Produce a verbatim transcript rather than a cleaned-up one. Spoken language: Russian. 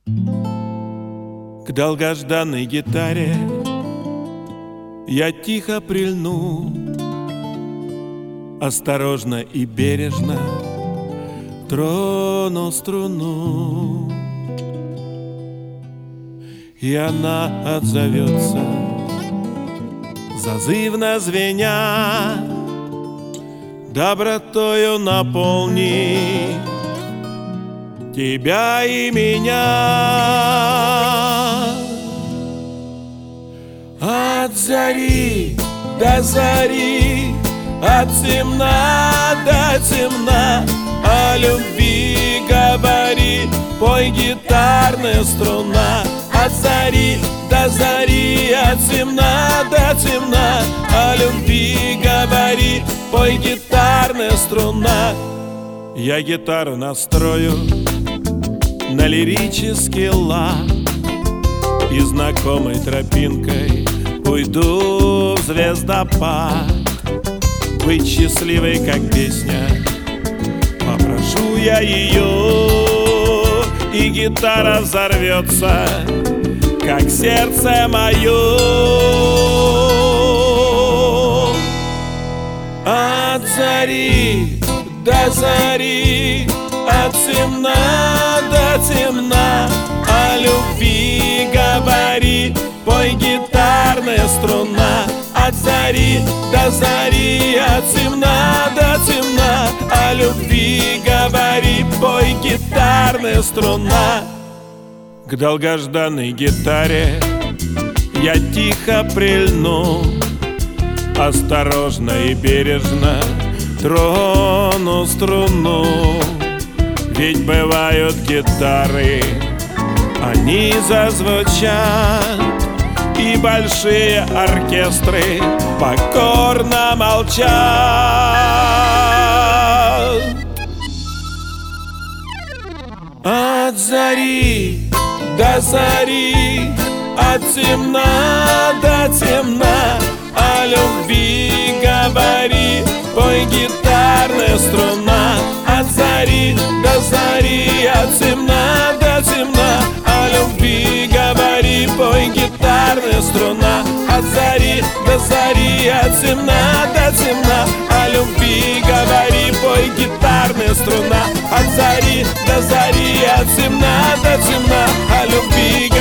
К долгожданной гитаре я тихо прильну, осторожно и бережно трону струну, и она отзовется, зазывно звеня, добротою наполни тебя и меня. От зари до зари, от темна до темна, о любви говори, пой гитарная струна. От зари до зари, от темна до темна, о любви говори, пой гитарная струна. Я гитару настрою на лирический лад и знакомой тропинкой уйду в звездопад. Быть счастливой, как песня, попрошу я ее, и гитара взорвется, как сердце мое. От зари до зари, от темна до темна, о любви говори, пой гитарная струна. От зари до зари, от темна до темна, о любви говори, пой гитарная струна. К долгожданной гитаре я тихо прильну, осторожно и бережно трону струну. Ведь бывают гитары, они зазвучат, и большие оркестры покорно молчат. От зари до зари, от темна до темна, о любви говори, пой гитарная струна. От зари до зари, от темна до темна, о любви говори, пой гитарная струна. От зари до зари, от темна до темна, о любви говори, пой гитарная струна. От зари до зари, от темна до темна, о любви говори.